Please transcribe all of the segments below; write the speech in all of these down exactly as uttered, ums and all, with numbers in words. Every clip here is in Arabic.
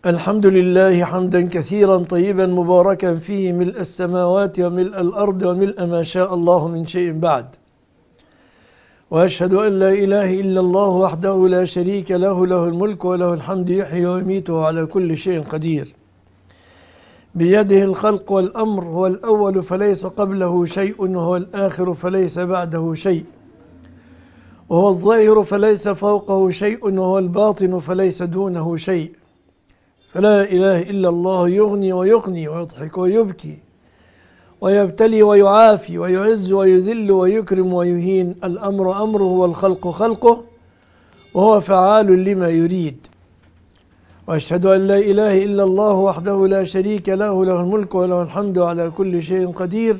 الحمد لله حمدا كثيرا طيبا مباركا فيه ملء السماوات وملء الأرض وملء ما شاء الله من شيء بعد. وأشهد أن لا إله إلا الله وحده لا شريك له، له الملك وله الحمد يحيي ويميت على كل شيء قدير. بيده الخلق والأمر، هو الأول فليس قبله شيء، وهو الآخر فليس بعده شيء، وهو الظاهر فليس فوقه شيء، وهو الباطن فليس دونه شيء. فلا إله إلا الله يغني ويغني ويضحك ويبكي ويبتلي ويعافي ويعز ويذل ويكرم ويهين. الأمر أمره والخلق خلقه، وهو فعال لما يريد. وأشهد أن لا إله إلا الله وحده لا شريك له، له الملك وله الحمد على كل شيء قدير،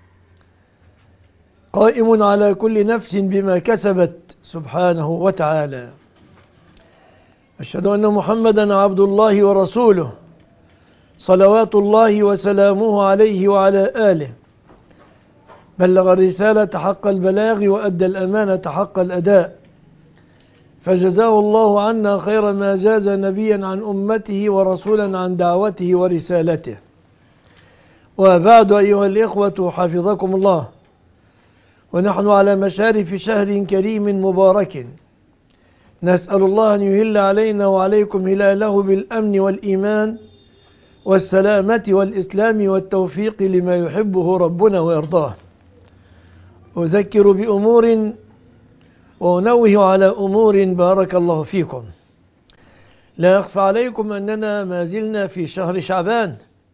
قائم على كل نفس بما كسبت سبحانه وتعالى. أشهد أن محمدا عبد الله ورسوله، صلوات الله وسلامه عليه وعلى آله. بلغ الرسالة حق البلاغ وأدى الأمانة حق الأداء، فجزاه الله عنا خير ما جاز نبيا عن أمته ورسولا عن دعوته ورسالته. وبعد أيها الإخوة حفظكم الله، ونحن على مشارف شهر كريم مبارك، نسأل الله أن يهل علينا وعليكم هلاله بالأمن والإيمان والسلامة والإسلام والتوفيق لما يحبه ربنا ويرضاه. أذكر بأمور وأنوه على أمور بارك الله فيكم. لا يخفى عليكم أننا ما زلنا في شهر شعبان،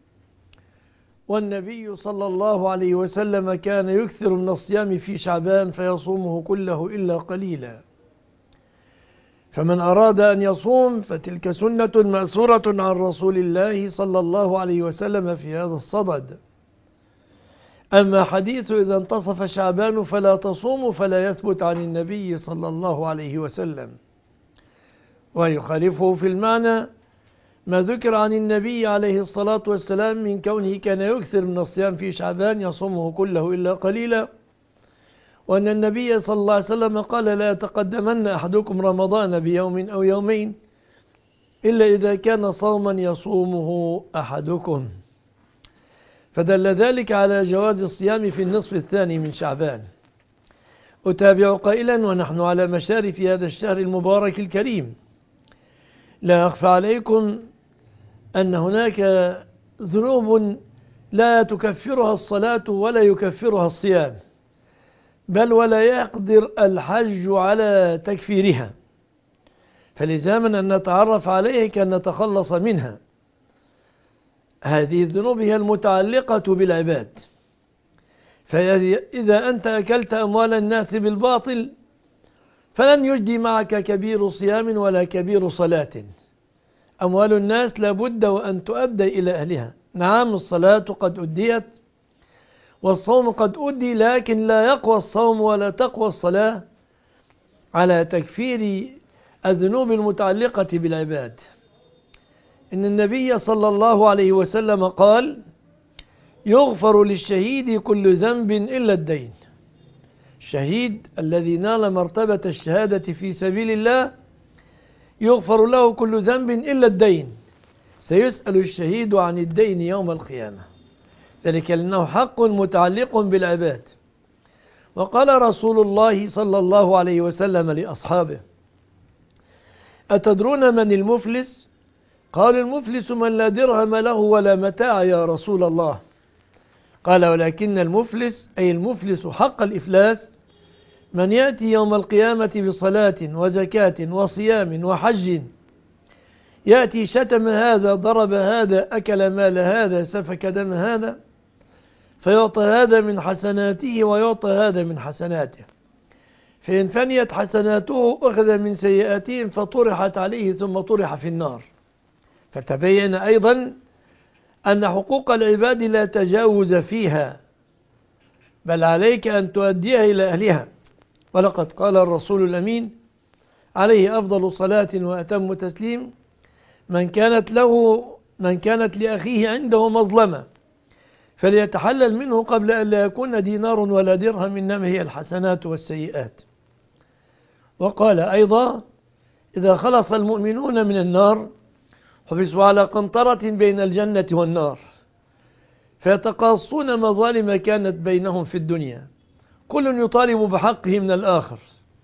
والنبي صلى الله عليه وسلم كان يكثر من الصيام في شعبان فيصومه كله إلا قليلا. فمن أراد أن يصوم فتلك سنة مأثورة عن رسول الله صلى الله عليه وسلم في هذا الصدد. أما حديث إذا انتصف شعبان فلا تصوموا فلا يثبت عن النبي صلى الله عليه وسلم، ويخالفه في المعنى ما ذكر عن النبي عليه الصلاة والسلام من كونه كان يكثر من الصيام في شعبان يصومه كله إلا قليلا، وأن النبي صلى الله عليه وسلم قال: لا يتقدمن أحدكم رمضان بيوم أو يومين إلا إذا كان صوما يصومه أحدكم. فدل ذلك على جواز الصيام في النصف الثاني من شعبان. أتابع قائلا ونحن على مشارف هذا الشهر المبارك الكريم، لا أخفى عليكم أن هناك ذنوب لا تكفرها الصلاة ولا يكفرها الصيام، بل ولا يقدر الحج على تكفيرها، فلزاما أن نتعرف عليه كأن نتخلص منها. هذه الذنوب هي المتعلقة بالعباد، فإذا أنت أكلت أموال الناس بالباطل فلن يجدي معك كبير صيام ولا كبير صلاة. أموال الناس لابد وأن تؤدى إلى أهلها. نعم، الصلاة قد أديت والصوم قد أدي، لكن لا يقوى الصوم ولا تقوى الصلاة على تكفير الذنوب المتعلقة بالعباد. إن النبي صلى الله عليه وسلم قال: يغفر للشهيد كل ذنب إلا الدين. الشهيد الذي نال مرتبة الشهادة في سبيل الله يغفر له كل ذنب إلا الدين. سيسأل الشهيد عن الدين يوم القيامة، ذلك لأنه حق متعلق بالعباد. وقال رسول الله صلى الله عليه وسلم لأصحابه: أتدرون من المفلس؟ قال: المفلس من لا درهم له ولا متاع يا رسول الله. قال: ولكن المفلس أي المفلس حق الإفلاس من يأتي يوم القيامة بصلاة وزكاة وصيام وحج، يأتي شتم هذا، ضرب هذا، أكل مال هذا، سفك دم هذا، فيعطى هذا من حسناته ويعطى هذا من حسناته، فإن فنيت حسناته أخذ من سيئاتهم فطرحت عليه ثم طرح في النار. فتبين أيضا أن حقوق العباد لا تجاوز فيها، بل عليك أن تؤديها إلى أهلها. ولقد قال الرسول الأمين عليه أفضل صلاة وأتم تسليم: من كانت له من كانت لأخيه عنده مظلمة فليتحلل منه قبل أن لا يكون دينار ولا درهم، إنما هي الحسنات والسيئات. وقال أيضا: إذا خلص المؤمنون من النار حبسوا على قنطرة بين الجنة والنار فيتقاصون مظالم كانت بينهم في الدنيا، كل يطالب بحقه من الآخر،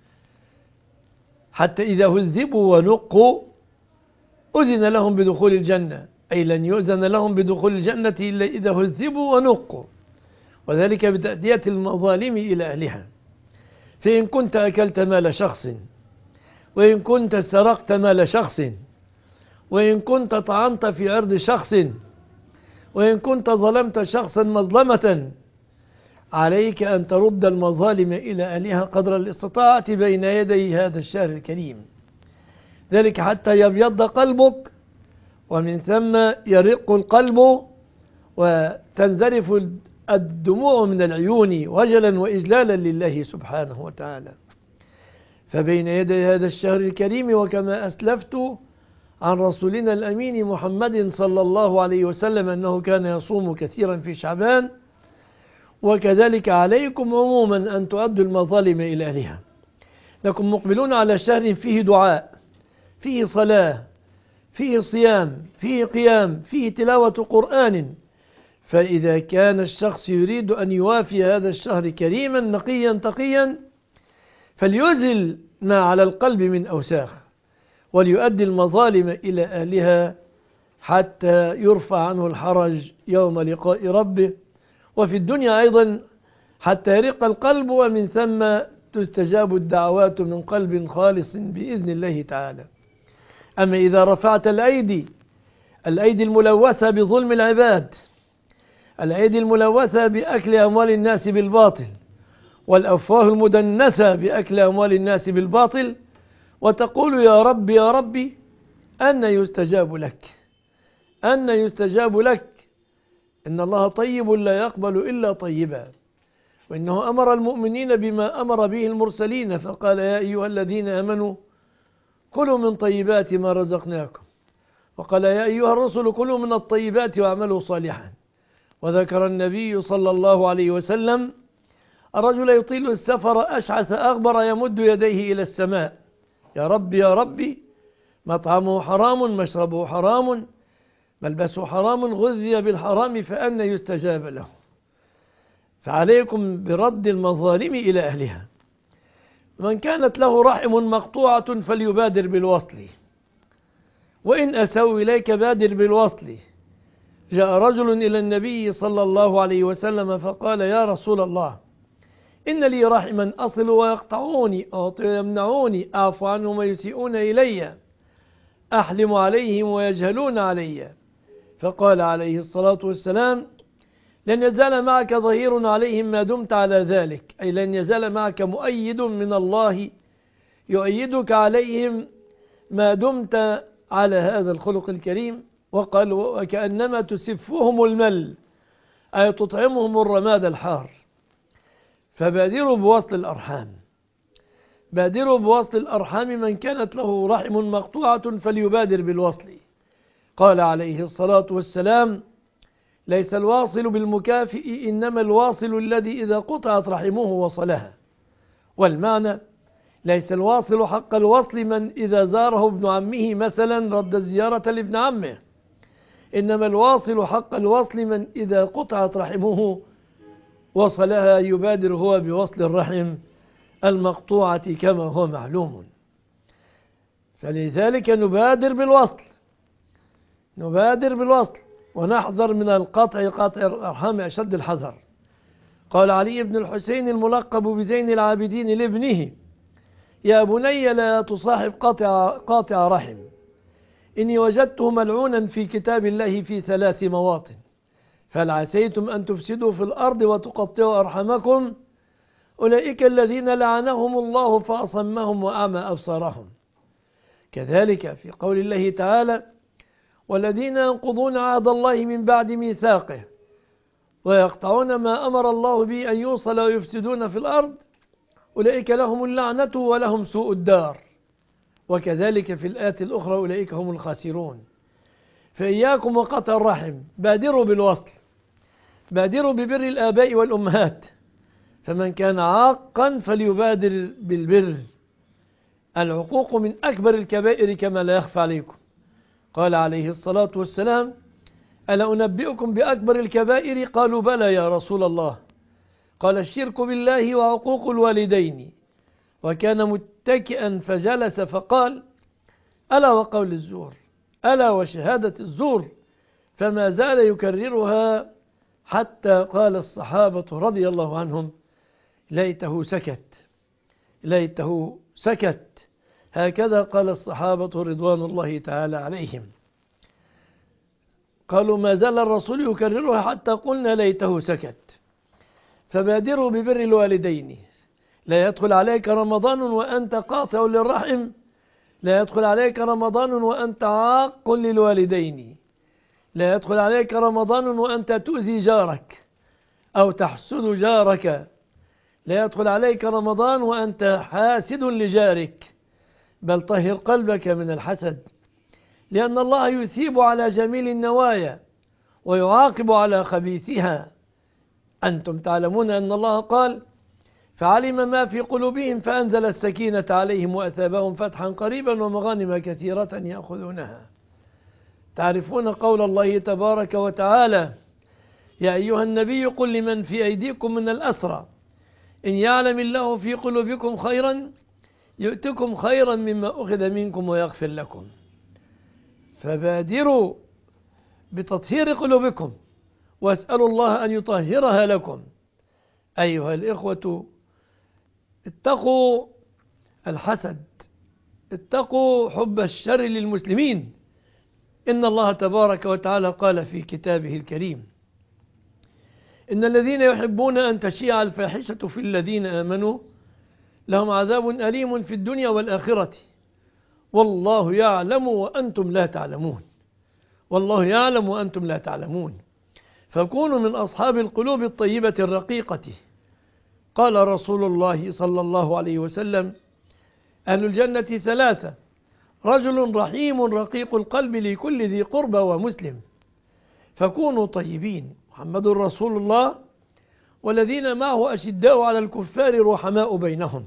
حتى إذا هذبوا ونقوا أذن لهم بدخول الجنة، أي لن يؤذن لهم بدخول الجنة إلا إذا هذبوا ونقوا، وذلك بتأدية المظالم إلى أهلها. فإن كنت أكلت مال شخص، وإن كنت سرقت مال شخص، وإن كنت طعنت في عرض شخص، وإن كنت ظلمت شخصا مظلمة، عليك أن ترد المظالم إلى أهلها قدر الاستطاعة بين يدي هذا الشهر الكريم، ذلك حتى يبيض قلبك، ومن ثم يرق القلب وتنذرف الدموع من العيون وجلا وإجلالا لله سبحانه وتعالى. فبين يدي هذا الشهر الكريم، وكما أسلفت عن رسولنا الأمين محمد صلى الله عليه وسلم أنه كان يصوم كثيرا في شعبان، وكذلك عليكم عموما أن تؤدوا المظالم إلى أهلها. لكم مقبلون على شهر فيه دعاء، فيه صلاة، فيه صيام، فيه قيام، فيه تلاوة قرآن. فإذا كان الشخص يريد أن يوافي هذا الشهر كريما نقيا تقيا، فليزل ما على القلب من أوساخ، وليؤدي المظالم إلى أهلها حتى يرفع عنه الحرج يوم لقاء ربه، وفي الدنيا أيضا حتى يرق القلب، ومن ثم تستجاب الدعوات من قلب خالص بإذن الله تعالى. أما إذا رفعت الأيدي الأيدي الملوثة بظلم العباد، الأيدي الملوثة بأكل أموال الناس بالباطل، والأفواه المدنسة بأكل أموال الناس بالباطل، وتقول يا رب يا ربي، أن يستجاب لك، أن يستجاب لك، إن الله طيب لا يقبل إلا طيبا، وإنه أمر المؤمنين بما أمر به المرسلين، فقال يا أيها الذين آمنوا كلوا من طيبات ما رزقناكم، وقال يا أيها الرسل كلوا من الطيبات واعملوا صالحا. وذكر النبي صلى الله عليه وسلم الرجل يطيل السفر أشعث أغبر يمد يديه إلى السماء، يا ربي يا ربي، مطعمه حرام، مشربه حرام، ملبسه حرام، غذي بالحرام، فأنى يستجاب له. فعليكم برد المظالم إلى أهلها. من كانت له رحم مقطوعة فليبادر بالوصل، وإن أسوا إليك بادر بالوصل. جاء رجل إلى النبي صلى الله عليه وسلم فقال يا رسول الله، إن لي رحما أصل ويقطعوني أعطي ويمنعوني، أعفو عنهم ويسيئون إلي، أحلم عليهم ويجهلون علي. فقال عليه الصلاة والسلام لن يزال معك ظهير عليهم ما دمت على ذلك، أي لن يزال معك مؤيد من الله يؤيدك عليهم ما دمت على هذا الخلق الكريم. وقال وكأنما تسفهم المل، أي تطعمهم الرماد الحار. فبادروا بوصل الأرحام، بادروا بوصل الأرحام، من كانت له رحم مقطوعة فليبادر بالوصل. قال عليه الصلاة والسلام ليس الواصل بالمكافئ، إنما الواصل الذي إذا قطعت رحمه وصلها. والمعنى ليس الواصل حق الوصل من إذا زاره ابن عمه مثلا رد الزيارة لابن عمه، إنما الواصل حق الوصل من إذا قطعت رحمه وصلها، يبادر هو بوصل الرحم المقطوعة كما هو معلوم. فلذلك نبادر بالوصل، نبادر بالوصل ونحذر من القطع، قطع الأرحام أشد الحذر. قال علي بن الحسين الملقب بزين العابدين لابنه يا بني لا تصاحب قاطع, قاطع رحم، إني وجدته ملعونا في كتاب الله في ثلاث مواطن، فهل عسيتم أن تفسدوا في الأرض وتقطعوا أرحمكم، أولئك الذين لعنهم الله فأصمهم وأعمى أبصارهم. كذلك في قول الله تعالى والذين ينقضون عهد الله من بعد ميثاقه ويقطعون ما أمر الله به أن يوصل ويفسدون في الأرض، أولئك لهم اللعنة ولهم سوء الدار. وكذلك في الآيات الأخرى أولئك هم الخاسرون. فإياكم وقطع الرحم، بادروا بالوصل، بادروا ببر الآباء والأمهات، فمن كان عاقا فليبادر بالبر. العقوق من أكبر الكبائر كما لا يخفى عليكم، قال عليه الصلاة والسلام: ألا أنبئكم بأكبر الكبائر؟ قالوا: بلى يا رسول الله. قال: الشرك بالله وعقوق الوالدين. وكان متكئا فجلس فقال: ألا وقول الزور، ألا وشهادة الزور. فما زال يكررها حتى قال الصحابة رضي الله عنهم: ليته سكت، ليته سكت. هكذا قال الصحابة رضوان الله تعالى عليهم. قالوا: ما زال الرسول يكررها حتى قلنا ليته سكت. فبادروا ببر الوالدين. لا يدخل عليك رمضان وأنت قاطع للرحم، لا يدخل عليك رمضان وأنت عاق للوالدين، لا يدخل عليك رمضان وأنت تؤذي جارك أو تحسد جارك، لا يدخل عليك رمضان وأنت حاسد لجارك، بل طهر قلبك من الحسد، لأن الله يثيب على جميل النوايا ويعاقب على خبيثها. أنتم تعلمون أن الله قال: فعلم ما في قلوبهم فأنزل السكينة عليهم وأثابهم فتحا قريبا ومغانم كثيرة يأخذونها. تعرفون قول الله تبارك وتعالى: يا أيها النبي قل لمن في أيديكم من الأسرى إن يعلم الله في قلوبكم خيرا يؤتكم خيرا مما أخذ منكم ويغفر لكم. فبادروا بتطهير قلوبكم واسألوا الله أن يطهرها لكم. أيها الإخوة، اتقوا الحسد، اتقوا حب الشر للمسلمين. إن الله تبارك وتعالى قال في كتابه الكريم: إن الذين يحبون أن تشيع الفاحشة في الذين آمنوا لهم عذاب أليم في الدنيا والآخرة والله يعلم وأنتم لا تعلمون. والله يعلم وأنتم لا تعلمون. فكونوا من أصحاب القلوب الطيبة الرقيقة. قال رسول الله صلى الله عليه وسلم: أهل الجنة ثلاثة: رجل رحيم رقيق القلب لكل ذي قربى ومسلم. فكونوا طيبين. محمد رسول الله والذين معه أشداء على الكفار رحماء بينهم.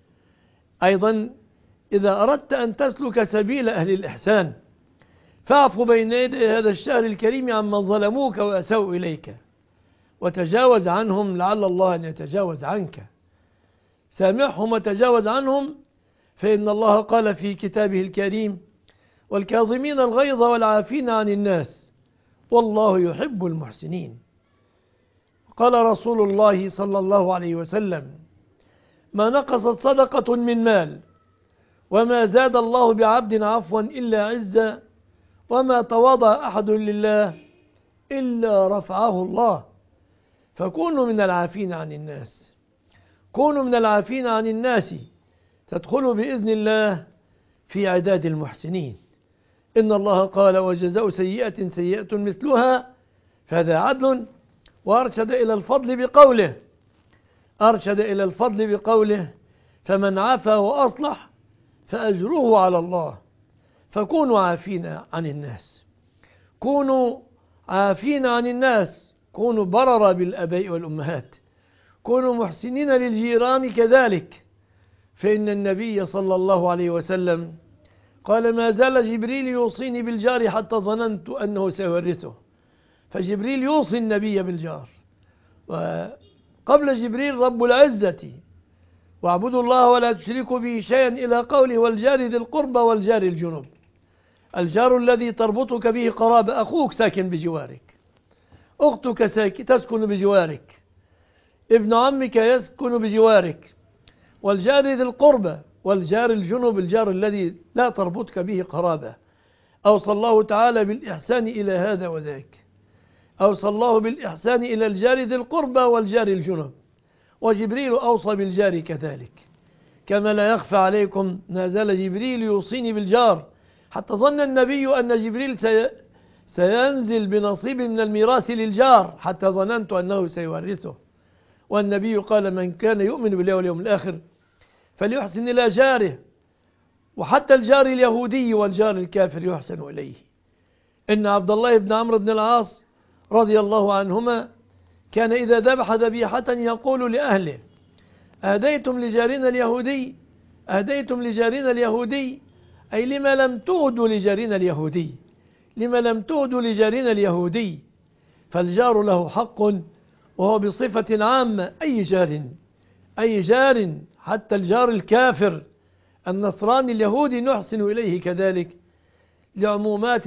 أيضا إذا أردت أن تسلك سبيل أهل الإحسان فاعف بين يدي هذا الشهر الكريم عمن ظلموك وأساءوا إليك وتجاوز عنهم لعل الله أن يتجاوز عنك. سامحهم وتجاوز عنهم، فإن الله قال في كتابه الكريم: والكاظمين الغيظ والعافين عن الناس والله يحب المحسنين. قال رسول الله صلى الله عليه وسلم: ما نقصت صدقة من مال وما زاد الله بعبد عفوا إلا عزا وما تواضع أحد لله إلا رفعه الله. فكونوا من العافين عن الناس، كونوا من العافين عن الناس تدخلوا بإذن الله في عداد المحسنين. إن الله قال: وجزاء سيئة سيئة مثلها، فهذا عدل. وأرشد إلى الفضل بقوله أرشد إلى الفضل بقوله: فمن عفا وأصلح فأجره على الله. فكونوا عافين عن الناس، كونوا عافين عن الناس، كونوا بررا بالآباء والأمهات، كونوا محسنين للجيران كذلك. فإن النبي صلى الله عليه وسلم قال: ما زال جبريل يوصيني بالجار حتى ظننت أنه سيورثه. فجبريل يوصي النبي بالجار، وقبل جبريل رب العزة: واعبدوا الله ولا تشركوا به شيئا إلى قوله: والجار ذي القربى والجار الجنب. الجار الذي تربطك به قرابة، أخوك ساكن بجوارك، أختك ساكن تسكن بجوارك، ابن عمك يسكن بجوارك. والجار ذي القربى والجار الجنب، الجار الذي لا تربطك به قرابة. أوصى الله تعالى بالإحسان إلى هذا وذاك، أوصى الله بالإحسان إلى الجار ذي القربى والجار الجنب. وجبريل أوصى بالجار كذلك. كما لا يخفى عليكم ما زال جبريل يوصيني بالجار حتى ظن النبي أن جبريل سي سينزل بنصيب من الميراث للجار حتى ظننت أنه سيورثه. والنبي قال: من كان يؤمن بالله واليوم الآخر فليحسن إلى جاره. وحتى الجار اليهودي والجار الكافر يحسن إليه. إن عبد الله بن عمرو بن العاص رضي الله عنهما كان إذا ذبح ذبيحة يقول لأهله: أهديتم لجارنا اليهودي، أهديتم لجارنا اليهودي، أي لما لم تهدوا لجارنا اليهودي. لما لم تهدوا لجارنا اليهودي، فالجار له حق وهو بصفة عامة، أي جار أي جار حتى الجار الكافر النصراني اليهودي نحسن إليه كذلك، لعمومات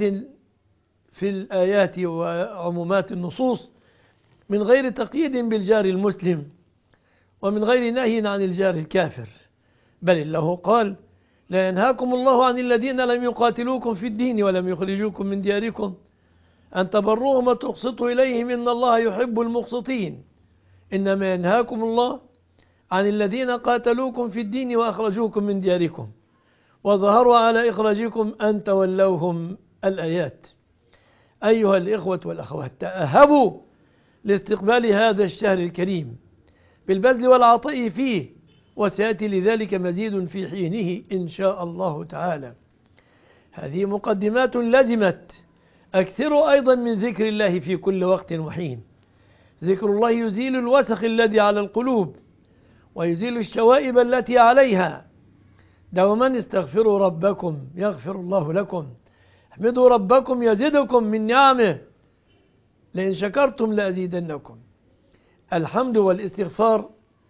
في الآيات وعمومات النصوص، من غير تقييد بالجار المسلم ومن غير نهي عن الجار الكافر. بل الله قال: لا ينهاكم الله عن الذين لم يقاتلوكم في الدين ولم يخرجوكم من دياركم أن تبروهم وتقسطوا إليهم إن الله يحب المقسطين، إنما ينهاكم الله عن الذين قاتلوكم في الدين وأخرجوكم من دياركم وظهروا على إخراجكم أن تولوهم. الآيات. أيها الإخوة والأخوات، تأهبوا لاستقبال هذا الشهر الكريم بالبذل والعطاء فيه، وسيأتي لذلك مزيد في حينه إن شاء الله تعالى. هذه مقدمات لزمت. أكثروا أيضا من ذكر الله في كل وقت وحين. ذكر الله يزيل الوسخ الذي على القلوب ويزيل الشوائب التي عليها. دوما استغفروا ربكم يغفر الله لكم، احمدوا ربكم يزدكم من نعمه، لئن شكرتم لأزيدنكم. الحمد والاستغفار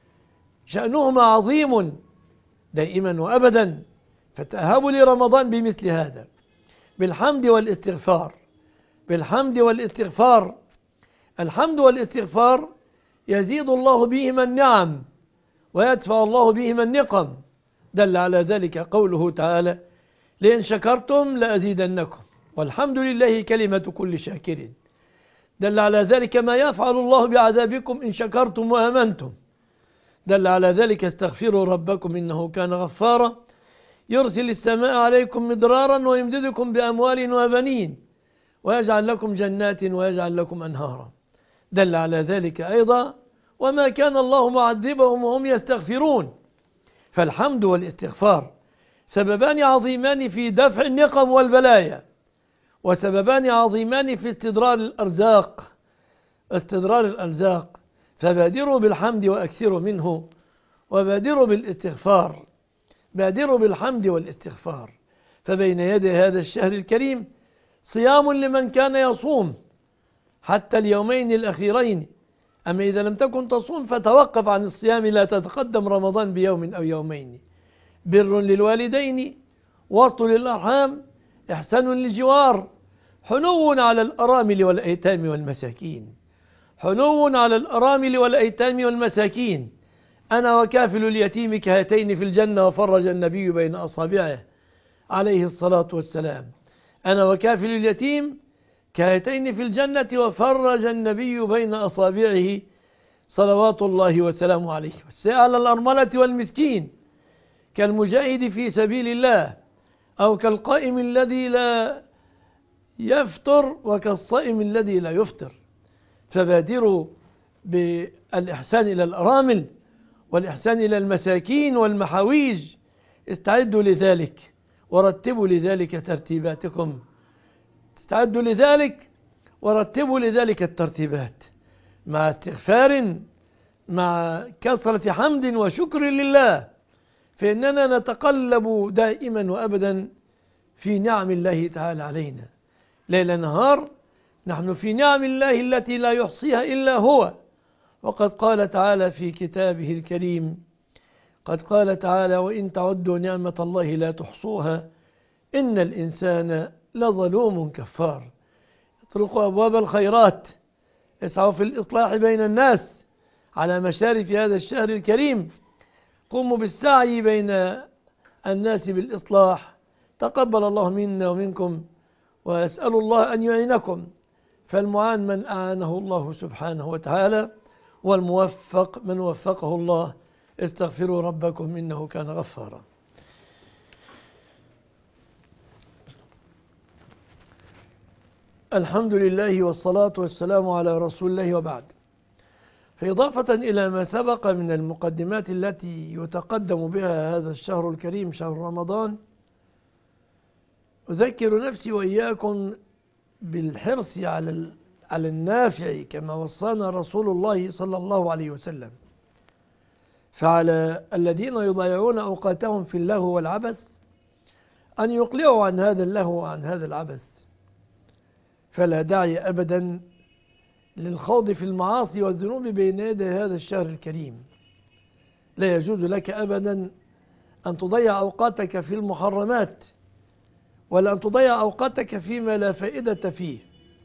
شأنهما عظيم دائما وأبدا، فتأهبوا لرمضان بمثل هذا، بالحمد والاستغفار. بالحمد والاستغفار. الحمد والاستغفار يزيد الله بهما النعم ويدفع الله بهما النقم. دل على ذلك قوله تعالى: لئن شكرتم لأزيدنكم، والحمد لله كلمة كل شاكر. دل على ذلك ما يفعل الله بعذابكم إن شكرتم وآمنتم. دل على ذلك: استغفروا ربكم إنه كان غفارا يرسل السماء عليكم مدرارا ويمددكم بأموال وبنين ويجعل لكم جنات ويجعل لكم أنهارا. دل على ذلك أيضا: وما كان الله معذبهم وهم يستغفرون. فالحمد والاستغفار سببان عظيمان في دفع النقم والبلايا، وسببان عظيمان في استدرار الأرزاق استدرار الأرزاق. فبادروا بالحمد وأكثروا منه، وبادروا بالاستغفار. بادروا بالحمد والاستغفار. فبين يدي هذا الشهر الكريم صيام لمن كان يصوم حتى اليومين الأخيرين، أما إذا لم تكن تصوم فتوقف عن الصيام، لا تتقدم رمضان بيوم أو يومين. بر للوالدين، وصل للأرحام، إحسان للجوار، حنو على الأرامل والأيتام والمساكين. حنو على الأرامل والأيتام والمساكين. أنا وكافل اليتيم كهاتين في الجنة، وفرج النبي بين أصابعه عليه الصلاة والسلام. أنا وكافل اليتيم كهاتين في الجنة، وفرج النبي بين أصابعه صلوات الله وسلامه عليه. والسائل الأرملة والمسكين كالمجاهد في سبيل الله، أو كالقائم الذي لا يفطر وكالصائم الذي لا يفطر. فبادروا بالإحسان إلى الأرامل والإحسان إلى المساكين والمحاويج. استعدوا لذلك ورتبوا لذلك ترتيباتكم. استعدوا لذلك ورتبوا لذلك الترتيبات، مع استغفار، مع كثرة حمد وشكر لله، فإننا نتقلب دائما وأبدا في نعم الله تعالى علينا ليل نهار. نحن في نعم الله التي لا يحصيها إلا هو. وقد قال تعالى في كتابه الكريم قد قال تعالى: وإن تعدوا نعمة الله لا تحصوها إن الإنسان لظلوم كفار. اطرقوا أبواب الخيرات، اسعوا في الإصلاح بين الناس على مشارف هذا الشهر الكريم. قوموا بالسعي بين الناس بالإصلاح. تقبل الله منا ومنكم، وأسأل الله أن يعينكم. فالمعان من أعانه الله سبحانه وتعالى، والموفق من وفقه الله. استغفروا ربكم إنه كان غفارا. الحمد لله والصلاة والسلام على رسول الله، وبعد. فإضافة إلى ما سبق من المقدمات التي يتقدم بها هذا الشهر الكريم، شهر رمضان، أذكر نفسي وإياكم بالحرص على على النافع كما وصانا رسول الله صلى الله عليه وسلم. فعلى الذين يضيعون أوقاتهم في اللهو والعبث أن يقلعوا عن هذا اللهو وعن هذا العبث، فلا داعي أبدا للخوض في المعاصي والذنوب بين يدي هذا الشهر الكريم. لا يجوز لك أبدا أن تضيع أوقاتك في المحرمات، ولا أن تضيع أوقاتك فيما لا فائدة فيه.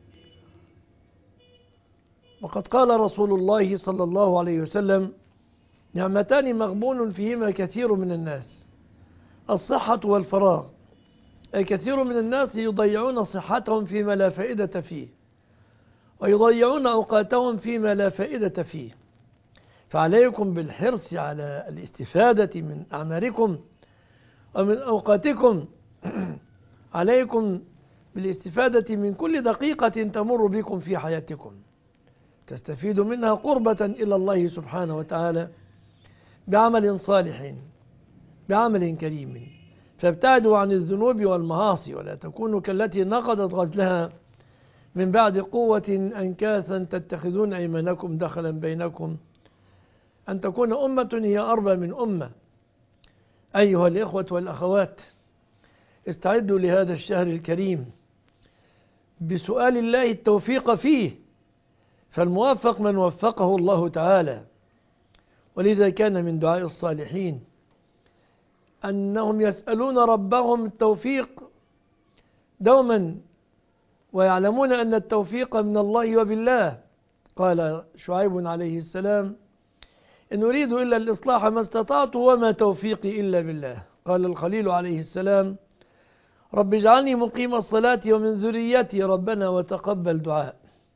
وقد قال رسول الله صلى الله عليه وسلم: نعمتان مغبون فيهما كثير من الناس، الصحة والفراغ. أي كثير من الناس يضيعون صحتهم فيما لا فائدة فيه، ويضيعون أوقاتهم فيما لا فائدة فيه. فعليكم بالحرص على الاستفادة من أعماركم ومن أوقاتكم. عليكم بالاستفادة من كل دقيقة تمر بكم في حياتكم، تستفيد منها قربة إلى الله سبحانه وتعالى بعمل صالح، بعمل كريم. فابتعدوا عن الذنوب والمعاصي، ولا تكونوا كالتي نقضت غزلها من بعد قوة أنكاثا تتخذون أيمانكم دخلا بينكم، أن تكون أمة هي أربى من أمة. أيها الإخوة والأخوات، استعدوا لهذا الشهر الكريم بسؤال الله التوفيق فيه، فالموفق من وفقه الله تعالى. ولذا كان من دعاء الصالحين أنهم يسألون ربهم التوفيق دوما، ويعلمون أن التوفيق من الله وبالله. قال شعيب عليه السلام: إن أريد إلا الإصلاح ما استطعت وما توفيقي إلا بالله. قال الخليل عليه السلام: رب اجعلني مقيم الصلاة ومن ذريتي ربنا وتقبل دعاء.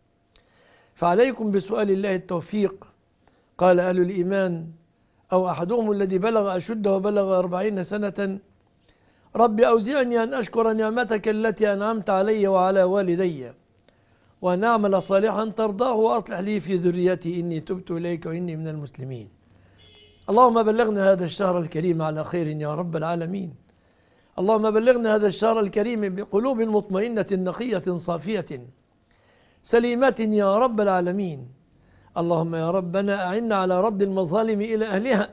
فعليكم بسؤال الله التوفيق. قال أهل الإيمان أو أحدهم الذي بلغ أشده وبلغ أربعين سنة: رب أوزعني أن أشكر نعمتك التي أنعمت علي وعلى والدي، وأن أعمل صالحا ترضاه وأصلح لي في ذريتي إني تبت إليك وإني من المسلمين. اللهم بلغنا هذا الشهر الكريم على خير يا رب العالمين. اللهم بلغنا هذا الشهر الكريم بقلوب مطمئنة نقية صافية سليمة يا رب العالمين. اللهم يا ربنا أعنا على رد المظالم إلى أهلها.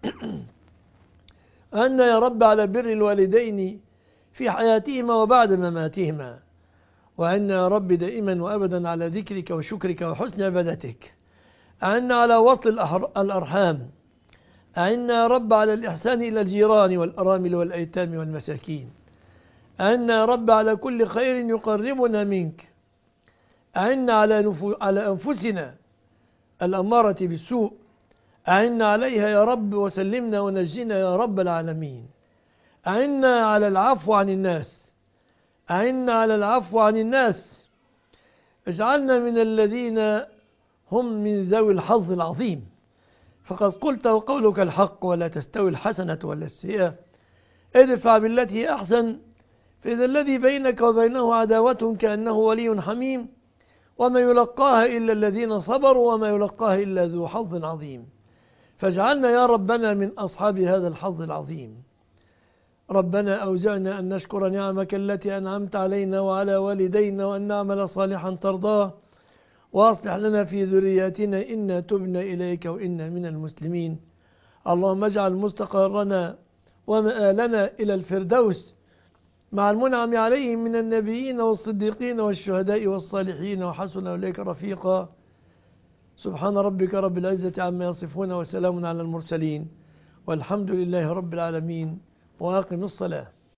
أعنا يا رب على بر الوالدين في حياتهما وبعد مماتهما. وأعنا يا رب دائما وأبدا على ذكرك وشكرك وحسن عبادتك. أعنا على وصل الأرحام. أعنا يا رب على الإحسان إلى الجيران والأرامل والأيتام والمساكين. أعنا يا رب على كل خير يقربنا منك. أعنا على, نفو على أنفسنا الأمارة بالسوء، أعنا عليها يا رب وسلمنا ونجينا يا رب العالمين. أعنا على العفو عن الناس، أعنا على العفو عن الناس. اجعلنا من الذين هم من ذوي الحظ العظيم، فقد قلت وقولك الحق ولا تستوي الحسنة ولا السيئة، ادفع بالتي هي أحسن، فإذا الذي بينك وبينه عداوة كأنه ولي حميم، وما يلقاها إلا الذين صبروا وما يلقاها إلا ذو حظ عظيم. فاجعلنا يا ربنا من أصحاب هذا الحظ العظيم. ربنا أوزعنا أن نشكر نعمك التي أنعمت علينا وعلى والدينا، وأن نعمل صالحا ترضاه، وأصلح لنا في ذرياتنا إنا تبنا إليك وإنا من المسلمين. اللهم اجعل مستقرنا ومآلنا إلى الفردوس مع المنعم عليهم من النبيين والصديقين والشهداء والصالحين، وحسن أولئك رفيقا. سبحان ربك رب العزة عما يصفون وسلام على المرسلين والحمد لله رب العالمين. وأقم الصلاة.